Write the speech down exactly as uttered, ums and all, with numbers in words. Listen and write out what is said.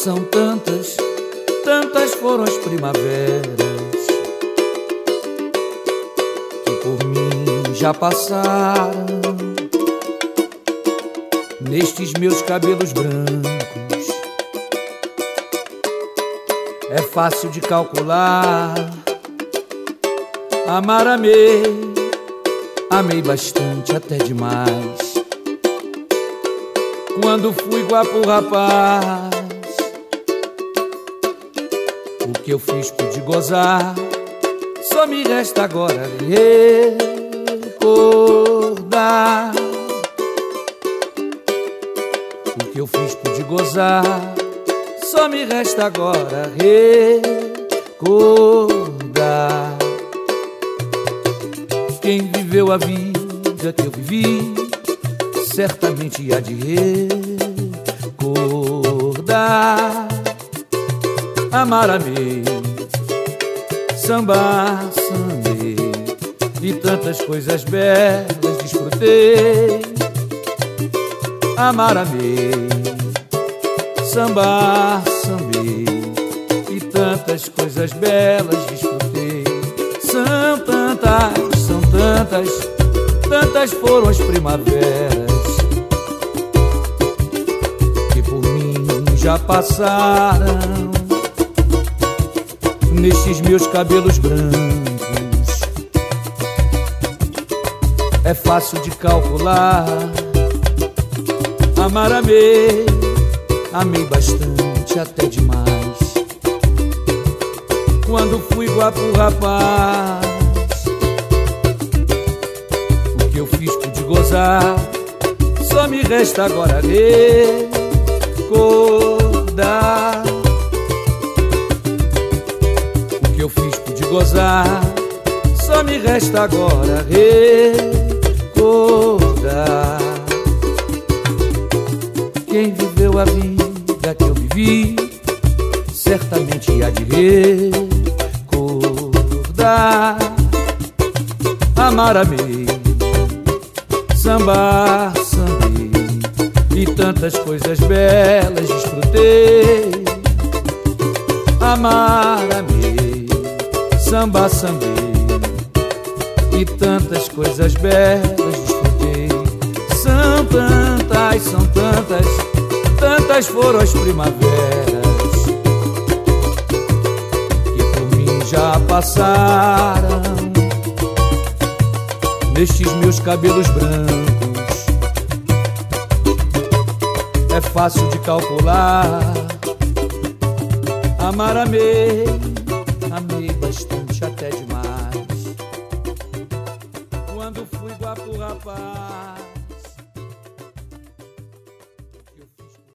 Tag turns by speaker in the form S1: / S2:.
S1: São tantas, tantas foram as primaveras que por mim já passaram. Nestes meus cabelos brancos é fácil de calcular. Amar, amei, amei bastante, até demais. Quando fui guapo rapaz, o que eu fiz pude gozar. Só me resta agora recordar. O que eu fiz pude gozar. Só me resta agora recordar. Quem viveu a vida que eu vivi certamente há de recordar. Amar, amei, sambar, sambei, e tantas coisas belas desfrutei. Amar, amei, sambar, sambei, e tantas coisas belas desfrutei. São tantas, são tantas, tantas foram as primaveras que por mim já passaram. Nestes meus cabelos brancos é fácil de calcular. Amar, amei, amei bastante, até demais. Quando fui guapo rapaz, o que eu fiz pude gozar. Só me resta agora recordar. O que eu fiz pude gozar. Só me resta agora recordar. Quem viveu a vida que eu vivi certamente há de recordar. Amar, amei, sambar, sambei, e tantas coisas belas desfrutei. Amar, amei, sambar, sambei, e tantas coisas belas desfrutei. São tantas, são tantas, tantas foram as primaveras que por mim já passaram. Nestes meus cabelos brancos é fácil de calcular. Amar, amei, amei bastante, até demais. Quando fui guapo rapaz,